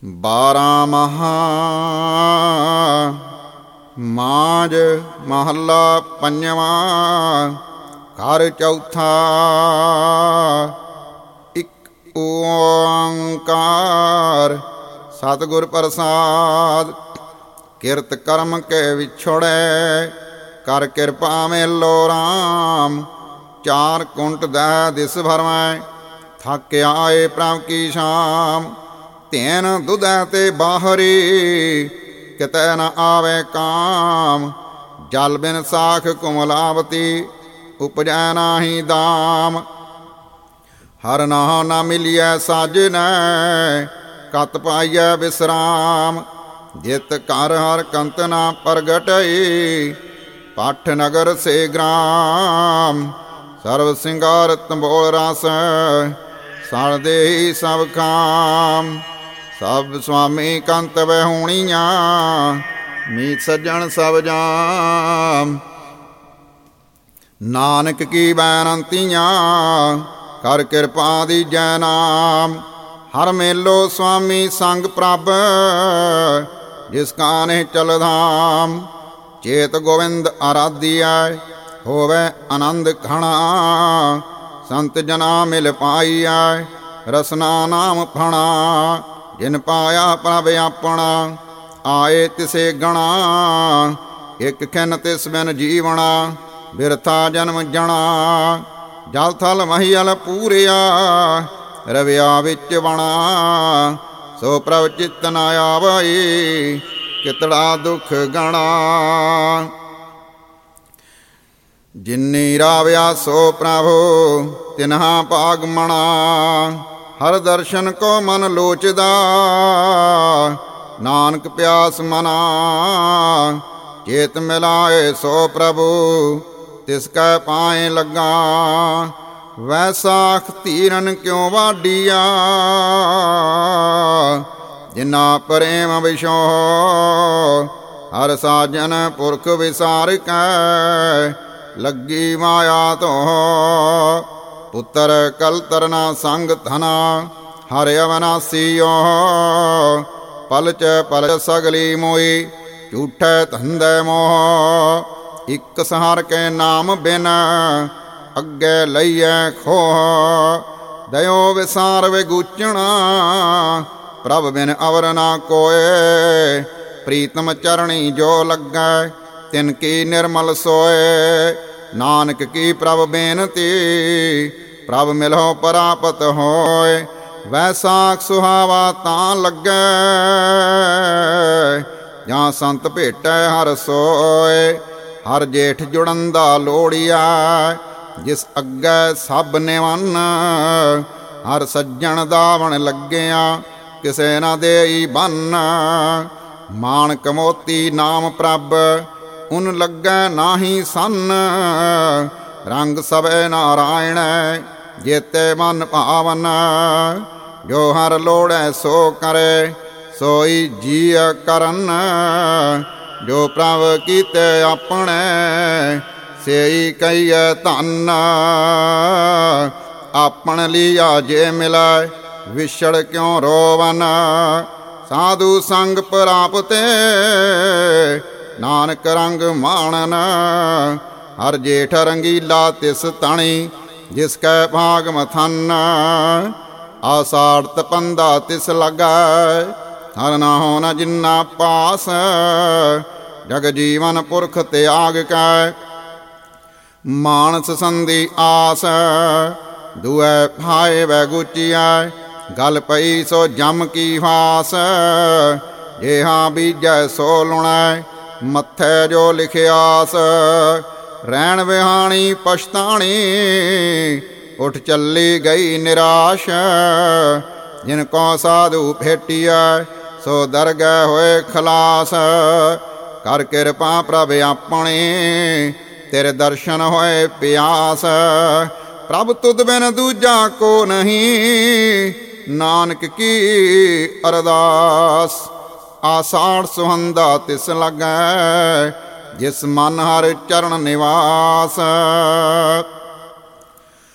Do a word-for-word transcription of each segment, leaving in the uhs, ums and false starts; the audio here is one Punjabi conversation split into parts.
ਬਾਰਾਂ ਮਹਾ ਮਾਝ ਮਹੱਲਾ ਪੰਜਵਾਂ। ਘਰ ਚੌਥਾ। ਇੱਕ ਓੰਕਾਰ ਸਤਿਗੁਰ ਪ੍ਰਸਾਦ। ਕਿਰਤ ਕਰਮ ਕੇ ਵਿਛੋੜੈ ਕਰ ਕਿਰਪਾ ਮੇਲੋ ਰਾਮ। ਚਾਰ ਕੁੰਟ ਦੈ ਦਿਸ ਭਰਮੈ ਥਕ ਆਏ ਪ੍ਰਭ ਕੀ ਸ਼ਾਮ। ਧੈਨ ਦੁਧੈ ਤੇ ਬਾਹਰੀ ਕਿਤੈ ਨ ਆਵੇ ਕਾਮ। ਜਲ ਬਿਨ ਸਾਖ ਕੁਮਲਾਵਤੀ ਉਪਜੈ ਨਾਹੀ ਦਾਮ। ਹਰ ਨਾਮ ਨਾ ਮਿਲਿਐ ਸਾਜਨੈ ਕਤ ਪਾਈਐ ਵਿਸਰਾਮ। ਜਿਤ ਘਰ ਹਰ ਕੰਤ ਨਾ ਪ੍ਰਗਟਈ ਪੱਠ ਨਗਰ ਸੇ ਗ੍ਰਾਮ। ਸਰਵ ਸਿੰਗਾਰ ਤੰਬੋਲ ਰਸ ਸਣ ਦੇਹੀ ਸਭ ਕਾਮ। ਸਭ ਸੁਆਮੀ ਕੰਤ ਵਹਿਉਣੀਆਂ ਮੀਤ ਸੱਜਣ ਸਭ ਜਾਮ। ਨਾਨਕ ਕੀ ਬੇਨੰਤੀਆਂ ਕਰ ਕਿਰਪਾ ਦੀਜੈ ਨਾਮ। ਹਰ ਮੇਲੋ ਸੁਆਮੀ ਸੰਗ ਪ੍ਰਭ ਜਿਸ ਕਾਨੇ ਚਲਧਾਮ। ਚੇਤ ਗੋਵਿੰਦ ਆਰਾਧਿਐ ਹੋਵੇ ਆਨੰਦ ਘਣਾ। ਸੰਤ ਜਨਾ ਮਿਲ ਪਾਈਐ ਰਸਨਾ ਨਾਮ ਫਣਾ। ਜਿਨ ਪਾਇਆ ਪ੍ਰਭ ਆਪਣਾ ਆਏ ਤਿਸੇ ਗਣਾ। ਇੱਕ ਖਿਨ ਤਿਸ ਬਿਨ ਜੀਵਣਾ ਬਿਰਥਾ ਜਨਮ ਜਣਾ। ਜਲ ਥਲ ਮਹੀਅਲ ਪੂਰਿਆ ਰਵਿਆ ਵਿੱਚ ਬਣਾ। ਸੋ ਪ੍ਰਭ ਚਿਤ ਨ ਆਵਈ ਕਿਤੜਾ ਦੁਖ ਗਣਾ। ਜਿਨੀ ਰਾਵਿਆ ਸੋ ਪ੍ਰਭੁ ਤਿਨਹਾ ਭਾਗ ਮਣਾ। ਹਰ ਦਰਸ਼ਨ ਕੋ ਮਨ ਲੋਚਦਾ ਨਾਨਕ ਪਿਆਸ ਮਨਾ। ਚੇਤ ਮਿਲਾਏ ਸੋ ਪ੍ਰਭੂ ਤਿਸ ਕੈ ਪਾਏ ਲੱਗਾ। ਵੈਸਾਖ ਧੀਰਨ ਕਿਉ ਵਾਡੀਆ ਜਿਨਾ ਪ੍ਰੇਮ ਵਿਸ਼ੋ। ਹਰ ਸਾਜਨ ਪੁਰਖ ਵਿਸਾਰ ਕੈ ਲੱਗੀ ਮਾਇਆ ਤੋ। ਪੁੱਤਰ ਕਲਤਰ ਨਾ ਸੰਗ ਧਨਾ ਹਰ ਅਵਨਾਸੀਓ। ਪਲ ਚ ਪਲ ਸਗਲੀ ਮੋਈ ਝੂਠੈ ਧੰਦੇ ਮੋਹ। ਇੱਕ ਸਹਾਰ ਕੇ ਨਾਮ ਬਿਨ ਅੱਗੇ ਲਈਐ ਖੋਹ। ਦਇਓ ਵਿਸਾਰ ਵਿਗੂਚਣਾ ਪ੍ਰਭ ਬਿਨ ਅਵਰ ਨਾ ਕੋਏ। ਪ੍ਰੀਤਮ ਚਰਣੀ ਜੋ ਲੱਗੈ ਤਿਨ ਕੀ ਨਿਰਮਲ ਸੋਏ। ਨਾਨਕ ਕੀ ਪ੍ਰਭ ਬੇਨਤੀ ਪ੍ਰਭ ਮਿਲੋ ਪ੍ਰਾਪਤ ਹੋਏ। ਵੈਸਾਖ ਸੁਹਾਵਾ ਤਾਂ ਲੱਗੈ ਜਾਂ ਸੰਤ ਭੇਟੈ ਹਰ ਸੋਏ। ਹਰ ਜੇਠ ਜੁੜੰਦਾ ਲੋੜੀਆ ਜਿਸ ਅੱਗੇ ਸਭ ਨਿਵੰਨ। ਹਰ ਸੱਜਣ ਦਾਵਣ ਲੱਗਿਆ ਕਿਸੇ ਨਾ ਦੇਈ ਬੰਨ। ਮਾਣਕ ਮੋਤੀ ਨਾਮ ਪ੍ਰਭ ਉਨ ਲੱਗੈ ਨਾਹੀ ਸੰਨ। ਰੰਗ ਸਭੈ ਨਾਰਾਇਣ ਜੇਤੇ ਮਨ ਭਾਵਨ। ਜੋ ਹਰ ਲੋੜੈ ਸੋ ਕਰੇ ਸੋਈ ਜੀਅ ਕਰਨ। ਜੋ ਪ੍ਰਭ ਕੀਤੇ ਆਪਣੇ ਸੇਈ ਕਹੀਐ ਧੰਨ। ਆਪਣ ਲੀਆ ਜੇ ਮਿਲੈ ਵਿਛੜ ਕਿਉ ਰੋਵਨ। ਸਾਧੂ ਸੰਗ ਪ੍ਰਾਪਤੇ ਨਾਨਕ ਰੰਗ ਮਾਣਨ। ਹਰ ਜੇਠ ਰੰਗੀਲਾ ਤਿਸ ਤਣੀ ਜਿਸ ਕੈ ਭਾਗ ਮਥਨ। ਆਸਾੜ ਤਪੰਦਾ ਤਿਸ ਲੱਗੈ ਹਰ ਨਾਹੋ ਨ ਜਿਨਾ ਪਾਸ। ਜਗ ਜੀਵਨ ਪੁਰਖ ਤਿਆਗ ਕੈ ਮਾਨਸ ਸੰਧੀ ਆਸ। ਦੁਐ ਭਾਏ ਵੈ ਗੁਚੀਐ ਗਲ ਪਈ ਸੋ ਜਮ ਕੀ ਫਾਸ। ਜੇਹਾ ਬੀਜੈ ਸੋ ਲੁਣੈ ਮੱਥੇ ਜੋ ਲਿਖਿਆਸ। ਰਹਿਣ ਵਿਹਾਣੀ ਪਛਤਾਣੀ ਉੱਠ ਚੱਲੀ ਗਈ ਨਿਰਾਸ਼। ਜਿਨ ਕੋ ਸਾਧੂ ਭੇਟੀਐ ਸੋ ਦਰਗਹਿ ਹੋਏ ਖਲਾਸ। ਕਰ ਕਿਰਪਾ ਪ੍ਰਭ ਆਪਣੀ ਤੇਰੇ ਦਰਸ਼ਨ ਹੋਏ ਪਿਆਸ। ਪ੍ਰਭ ਤੁਧ ਬਿਨ ਦੂਜਾ ਕੋ ਨਹੀਂ ਨਾਨਕ ਕੀ ਅਰਦਾਸ। ਆਸਾੜ ਸੁਹੰਦਾ ਤਿਸ ਲੱਗੈ ਜਿਸ ਮਨ ਹਰ ਚਰਨ ਨਿਵਾਸ।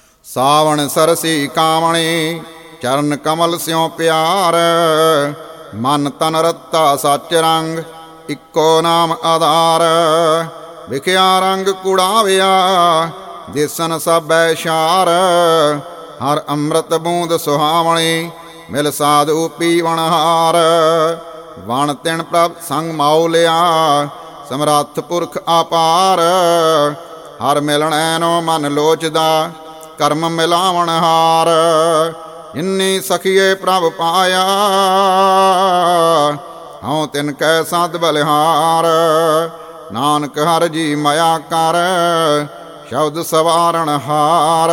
ਸਾਵਣ ਸਰਸੀ ਕਾਵਣੀ ਚਰਨ ਕਮਲ ਸਿਉ ਪਿਆਰ। ਮਨ ਤਨ ਰੱਤਾ ਸੱਚ ਰੰਗ, ਇੱਕੋ ਨਾਮ ਆਧਾਰ। ਵਿਖਿਆ ਰੰਗ ਕੁੜਾਵਿਆ, ਦਿਸਨ ਸਭੈ ਸ਼ਾਰ। ਹਰ ਅੰਮ੍ਰਿਤ ਬੂੰਦ ਸੁਹਾਵਣੀ, ਮਿਲ ਸਾਧੂ ਪੀਵਣ ਹਾਰ। ਵਣ ਤਿਣ ਪ੍ਰਭ ਸੰਗ ਮਾਉ ਲਿਆ, ਸਮਰੱਥ ਪੁਰਖ ਅਪਾਰ। ਹਰ ਮਿਲਣੈ ਨੋ ਮਨ ਲੋਚਦਾ, ਕਰਮ ਮਿਲਾਵਣ ਹਾਰ। ਜਿਨੀ ਸਖੀਏ ਪ੍ਰਭ ਪਾਇਆ, ਹਉ ਤਿਨ ਕੈ ਸਦ ਬਲਿਹਾਰ। ਨਾਨਕ ਹਰ ਜੀ ਮਾਇਆ ਕਰ, ਸ਼ਬਦ ਸਵਾਰਣ ਹਾਰ।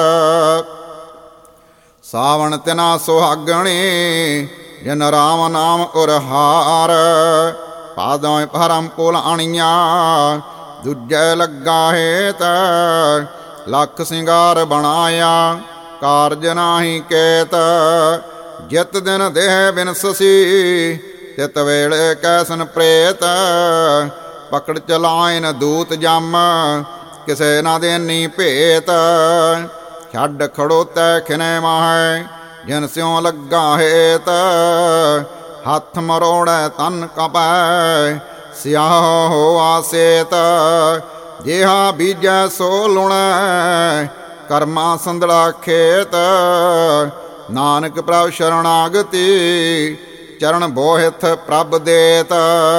ਸਾਵਣ ਤਿਨਾ ਸੁਹਾਗਣੀ, ਜਿਨ ਰਾਮ ਨਾਮ ਉਰਹਾਰ। ਪਾਦੋਂ ਭਰਮ ਪੁਲਾਣੀਆਂ, ਦੂਜੈ ਲੱਗਾ ਹੇਤ। ਲੱਖ ਸਿੰਗਾਰ ਬਣਾਇਆ, ਕਾਰਜ ਨਾਹੀ ਕੇਤ। ਜਿਤ ਦਿਨ ਦੇਹ ਬਿਨਸਸੀ, ਤਿਤ ਵੇਲੇ ਕੈਸਨ ਪ੍ਰੇਤ। ਪਕੜ ਚਲਾਇਨ ਦੂਤ ਜਮ, ਕਿਸੇ ਨਾ ਦੇਨੀ ਭੇਤ। ਛੱਡ ਖੜੋਤੈ ਖਿਨੇ ਮਾਹੈ, ਜਿਨ ਸਿਉ ਲੱਗਾ ਹੇਤ। ਹੱਥ ਮਰੋੜੈ ਤਨ ਕਪੈ, ਸਿਆਹ ਹੋਆ ਸੇਤ। ਜਿਹਾ ਬੀਜੈ ਸੋ ਲੁਣੈ, ਕਰਮਾ ਸੰਦੜਾ ਖੇਤ। ਨਾਨਕ ਪ੍ਰਭ ਸ਼ਰਣਾਗਤੀ, ਚਰਨ ਬੋਹਿਥ ਪ੍ਰਭ ਦੇਤ।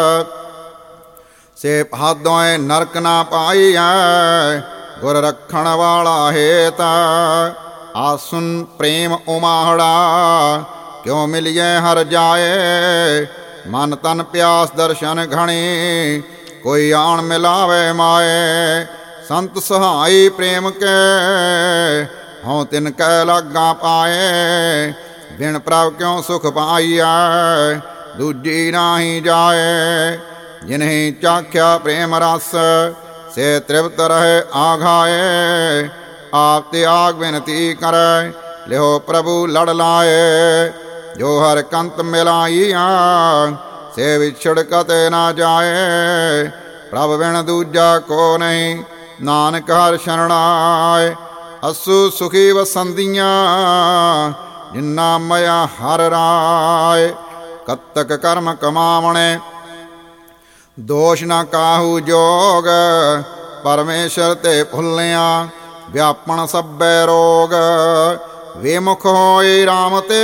ਸੇ ਭਾਦੋਏ ਨਰਕ ਨਾ ਪਾਈਐ, ਗੁਰ ਰੱਖਣ ਵਾਲਾ ਹੇਤ। ਆਸੁਨ ਪ੍ਰੇਮ ਉਮਾਹੜਾ, ਕਿਉ ਮਿਲੀਏ ਹਰ ਜਾਏ। ਮਨ ਤਨ ਪਿਆਸ ਦਰਸ਼ਨ ਘਣੀ, ਕੋਈ ਆਣ ਮਿਲਾਵੇ ਮਾਏ। ਸੰਤ ਸਹਾਈ ਪ੍ਰੇਮ ਕੇ, ਹਉ ਤਿਨ ਕੈ ਲਾਗਾ ਪਾਏ। ਬਿਨ ਪ੍ਰਭ ਕਿਉ ਸੁਖ ਪਾਈਐ, ਦੂਜੀ ਨਾਹੀ ਜਾਏ। ਜਿਨਹਿ ਚਾਖਿਆ ਪ੍ਰੇਮ ਰਸ, ਸੇ ਤ੍ਰਿਪਤ ਰਹੇ ਆਘਾਏ। ਆਪ ਤਿਆਗ ਬਿਨਤੀ ਕਰੈ, ਲਿਓ ਪ੍ਰਭੂ ਲੜ ਲਾਏ। ਜੋ ਹਰ ਕੰਤ ਮਿਲਾਈਆ, ਸੇ ਵਿਛੜ ਕਤੇ ਨਾ ਜਾਏ। ਪ੍ਰਭ ਬਿਨ ਦੂਜਾ ਕੋ ਨਹੀਂ, ਨਾਨਕ ਹਰ ਸ਼ਰਣਾਏ। ਅਸੂ ਸੁਖੀ ਵਸੰਦੀਆਂ, ਜਿਨਾ ਮਇਆ ਹਰ ਰਾਏ। ਕਤਕ ਕਰਮ ਕਮਾਵਣੇ, ਦੋਸ਼ ਨਾ ਕਾਹੂ ਜੋਗ। ਪਰਮੇਸ਼ਰ ਤੇ ਭੁੱਲਿਆ, ਵਿਆਪਣ ਸਭੈ ਰੋਗ। ਵਿਮੁਖ ਹੋਏ ਰਾਮ ਤੇ,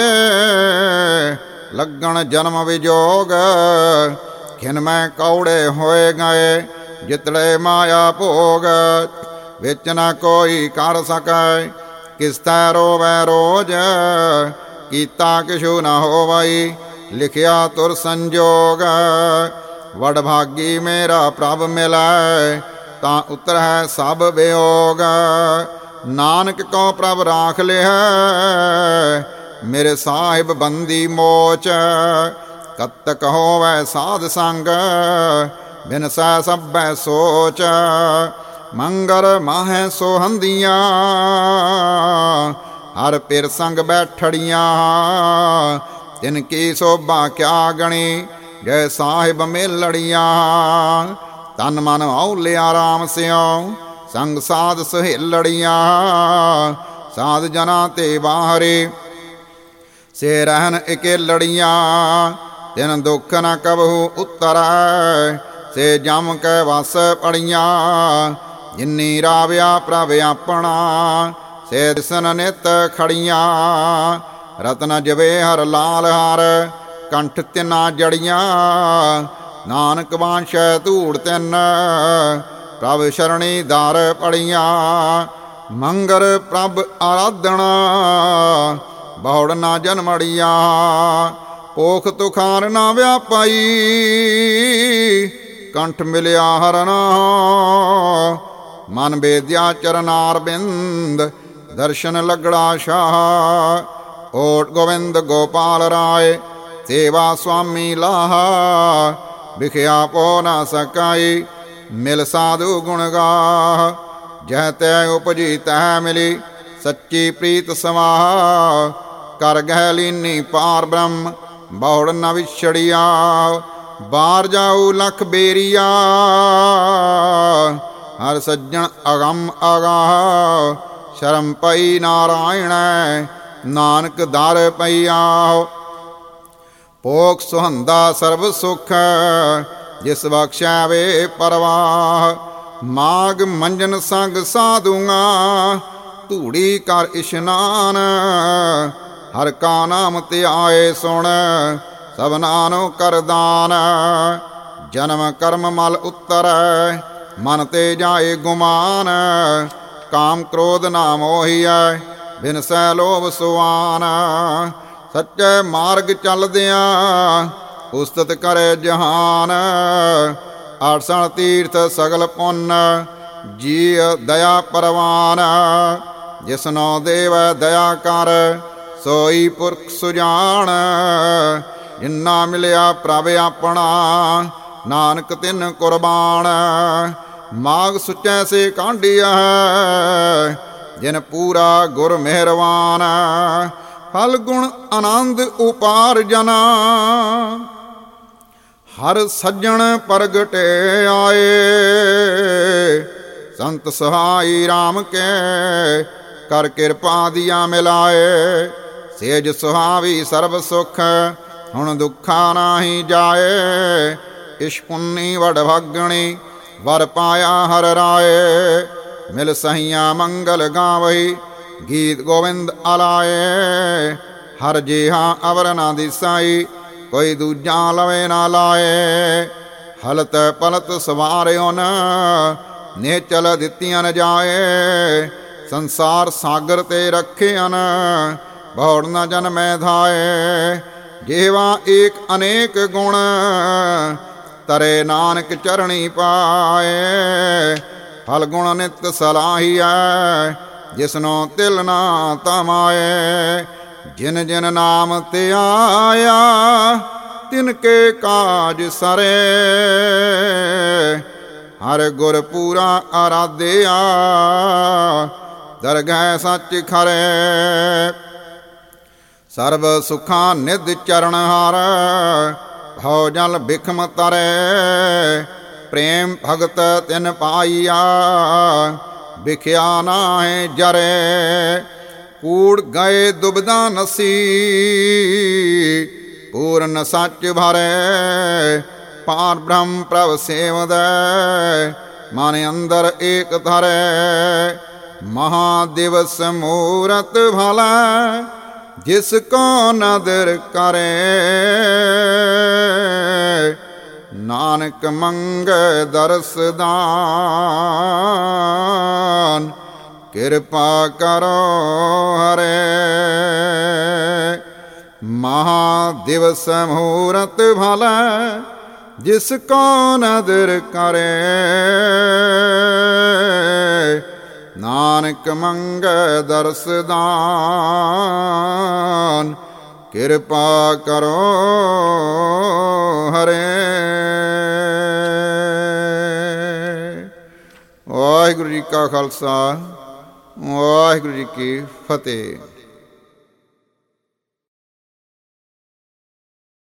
ਲੱਗਣ ਜਨਮ ਵਿਜੋਗ। ਖਿਨ ਮੈਂ ਕੌੜੇ ਹੋਏ ਗਏ, ਜਿਤੜੇ ਮਾਇਆ ਭੋਗ। ਵਿੱਚ ਨਾ ਕੋਈ ਕਰ ਸਕੈ, ਕਿਸ ਤੈ ਰੋਵੈ ਰੋਜ। ਕੀਤਾ ਕਿਛੂ ਨਾ ਹੋਵਈ, ਲਿਖਿਆ ਤੁਰ ਸੰਜੋਗ। ਵਡ ਭਾਗੀ ਮੇਰਾ ਪ੍ਰਭ ਮਿਲੈ, ਤਾਂ ਉਤਰੈ ਸਭ ਵਿਯੋਗ। ਨਾਨਕ ਕਉ ਪ੍ਰਭ ਰਾਖ ਲਿਆ, ਮੇਰੇ ਸਾਹਿਬ ਬੰਦੀ ਮੋਚ। ਕਤਕ ਹੋਵੈ ਸਾਧ ਸੰਗ, ਬਿਨਸੈ ਸਭੈ ਸੋਚ। ਮੰਗਰ ਮਾਹੈ ਸੋਹੰਦੀਆਂ, ਹਰ ਪਿਰ ਸੰਗ ਬੈਠੜੀਆਂ। ਤਿਨ ਕੀ ਸੋਭਾ ਕਿਆ ਗਣੀ, ਜੈ ਸਾਹਿਬ ਮੇਲੜੀਆਂ। ਤਨ ਮਨ ਔਲਿਆ ਰਾਮ ਸਿਉ, ਸੰਗ ਸਾਧ ਸਹੇਲੜੀਆਂ। ਸਾਧ ਜਨਾ ਤੇ ਬਾਹਰੇ, ਸੇ ਰਹਿਨ ਇਕੇਲੜੀਆਂ। ਤਿਨ ਦੁੱਖ ਨ ਕਬਹੂ ਉਤਰੈ, ਸੇ ਜਮ ਕੈ ਵਸ ਪੜੀਆਂ। ਜਿਨੀ ਰਾਵਿਆ ਪ੍ਰਭ ਆਪਣਾ, ਸੇ ਦਿਸਨ ਨਿਤ ਖੜੀਆਂ। ਰਤਨ ਜਵੇ ਹਰ ਲਾਲ ਹਾਰ, ਕੰਠ ਤਿਨਾ ਜੜੀਆਂ। ਨਾਨਕ ਵਾਂਛੈ ਧੂੜ ਤਿਨ, ਪ੍ਰਭ ਸ਼ਰਣੀ ਦਰ ਪੜੀਆਂ। ਮੰਗਰ ਪ੍ਰਭ ਆਰਾਧਣਾ, ਬਹੁੜ ਨਾ ਜਨਮੜੀਆਂ। ਪੋਖ ਤੁਖਾਰ ਨਾ ਵਿਆਪਾਈ, ਕੰਠ ਮਿਲਿਆ ਹਰ ਨਾਮ। ਮਨ ਬੇਦਿਆ ਚਰਨਾਰ ਬਿੰਦ, ਦਰਸ਼ਨ ਲਗੜਾ ਸ਼ਾਹ। ਓਟ ਗੋਵਿੰਦ ਗੋਪਾਲ ਰਾਏ, ਸੇਵਾ ਸੁਆਮੀ ਲਾਹਾ। ਵਿਖਿਆ ਪੋ ਨਾ ਸਕਾਈ, ਮਿਲ ਸਾਧੂ ਗੁਣ ਗਾ। ਜਹ ਤੈ ਉਪਜੀ ਤਹ ਮਿਲੀ, ਸੱਚੀ ਪ੍ਰੀਤ ਸਮਾਹ। ਕਰ ਗਹਿ ਲੀਨੀ ਪਾਰ ਬ੍ਰਹਮ, ਬਹੁੜ ਨ ਵਿਛੜਿਆ। ਬਾਰ ਜਾਊ ਲਖ ਬੇਰੀਆ, ਹਰ ਸੱਜਣ ਅਗੰਮ ਅਗਾਹ। ਸ਼ਰਮ ਪਈ ਨਾਰਾਇਣੈ, ਨਾਨਕ ਦਰ ਪਈਆ। ਭੋਗ ਸੁਹੰਦਾ ਸਰਬ ਸੁਖ ਜਿਸ ਬਖਸ਼ੈ ਵੇ ਪਰਵਾਹ। ਮਾਗ ਮੰਜਨ ਸੰਗ ਸਾਧੂਆਂ ਧੂੜੀ ਕਰ ਇਸ਼ਨਾਨ ਹਰ ਕਾ ਨਾਮ ਧਿਆਏ ਸੁਣ ਸਭਨਾ ਨੂੰ ਕਰਦਾਨ। ਜਨਮ ਕਰਮ ਮਲ ਉਤਰੈ ਮਨ ਤੇ ਜਾਏ ਗੁਮਾਨ ਕਾਮ ਕ੍ਰੋਧ ਨਾ ਮੋਹੀਐ ਬਿਨਸੈ ਲੋਭ ਸੁਆਨ। ਸੱਚੇ ਮਾਰਗ ਚੱਲਦਿਆਂ ਉਸਤਤ ਕਰੇ ਜਹਾਨ ਆਠਸਣ ਤੀਰਥ ਸਗਲ ਪੁੰਨ ਜੀ ਦਇਆ ਪਰਵਾਨ। ਜਿਸਨੋ ਦੇਵੈ ਦਇਆ ਕਰ ਸੋਈ ਪੁਰਖ ਸੁਜਾਨ ਜਿਨਾ ਮਿਲਿਆ ਪ੍ਰਭ ਆਪਣਾ ਨਾਨਕ ਤਿਨ ਕੁਰਬਾਨ। ਮਾਗ ਸੁਚੈ ਸੇ ਕਾਂਢਿਆ ਜਿਨ ਪੂਰਾ ਗੁਰ ਮਿਹਰਵਾਨ ਫਲ ਗੁਣ ਆਨੰਦ ਉਪਾਰਜਨਾ ਹਰ ਸੱਜਣ ਪ੍ਰਗਟੇ ਆਏ। ਸੰਤ ਸਹਾਈ ਰਾਮ ਕੇ ਕਰ ਕਿਰਪਾ ਦੀਆਂ ਮਿਲਾਏ। ਸੇਜ ਸੁਹਾਵੀ ਸਰਬ ਸੁਖ ਹੁਣ ਦੁੱਖਾਂ ਨਾਹੀ ਜਾਏ। ਇਸ਼ ਪੁੰਨੀ ਵਡ ਭਾਗਣੀ ਵਰ ਪਾਇਆ ਹਰ ਰਾਏ। ਮਿਲ ਸਹੀਆਂ ਮੰਗਲ ਗਾਵਈ ਗੀਤ ਗੋਵਿੰਦ ਆਲਾਏ। ਹਰ ਜਿਹਾ ਅਵਰ ਨਾ ਦਿਸਾਈ ਕੋਈ ਦੂਜਾ ਲਵੇ ਨਾ ਲਾਏ। ਹਲਤ ਪਲਤ ਸਵਾਰਿਓ ਨ ਨੇਚਲ ਦਿੱਤੀਆਂ ਨ ਜਾਏ। ਸੰਸਾਰ ਸਾਗਰ ਤੇ ਰੱਖਿਆ ਨ ਬੌੜ ਨ ਜਨਮੈ ਧਾਏ। ਜੇਵਾ ਏਕ ਅਨੇਕ ਗੁਣ ਤਰੇ ਨਾਨਕ ਚਰਣੀ ਪਾਏ। ਫਲ ਗੁਣ ਨਿਤ ਸਲਾਹੀਐ ਜਿਸਨੋ ਤਿਲ ਨਾ ਤਮਾਏ। ਜਿਨ ਜਿਨ ਨਾਮ ਤੇ ਆਇਆ ਤਿਨ ਕੇ ਕਾਜ ਸਰੇ ਹਰ ਗੁਰ ਪੂਰਾ ਆਰਾਧਿਆ ਦਰਗਹਿ ਸੱਚ ਖਰੇ। ਸਰਬ ਸੁਖਾਂ ਨਿਧ ਚਰਨ ਹਾਰ ਭਉ ਜਲ ਬਿਖਮ ਤਰੇ। ਪ੍ਰੇਮ ਭਗਤ ਤਿਨ ਪਾਈਆ ਵਿਖਿਆ ਨਾਹਿ ਜਰੇ। ਕੂੜ ਗਏ ਦੁਬਦਾ ਨਸੀ ਪੂਰਨ ਸੱਚ ਭਰੇ। ਪਾਰ ਬ੍ਰਹਮ ਪ੍ਰਭ ਸੇਵਦੈ ਮਨ ਅੰਦਰ ਏਕ ਧਰੇ। ਮਹਾ ਦਿਵਸ ਮੂਰਤ ਭਲਾ ਜਿਸ ਕੋ ਨਦਰ ਕਰੇ। ਨਾਨਕ ਮੰਗੈ ਦਰਸ ਦਾਨ ਕਿਰਪਾ ਕਰੋ ਹਰੇ। ਮਹਾ ਦਿਵਸ ਮਹੂਰਤ ਭਲਾ ਜਿਸ ਕੋ ਨਦਰ ਕਰੇ। ਨਾਨਕ ਮੰਗੈ ਦਰਸ ਦਾਨ ਕਿਰਪਾ ਕਰੋ ਹਰੇ। ਵਾਹਿਗੁਰੂ ਜੀ ਕਾ ਖਾਲਸਾ ਵਾਹਿਗੁਰੂ ਜੀ ਕੀ ਫਤਿਹ।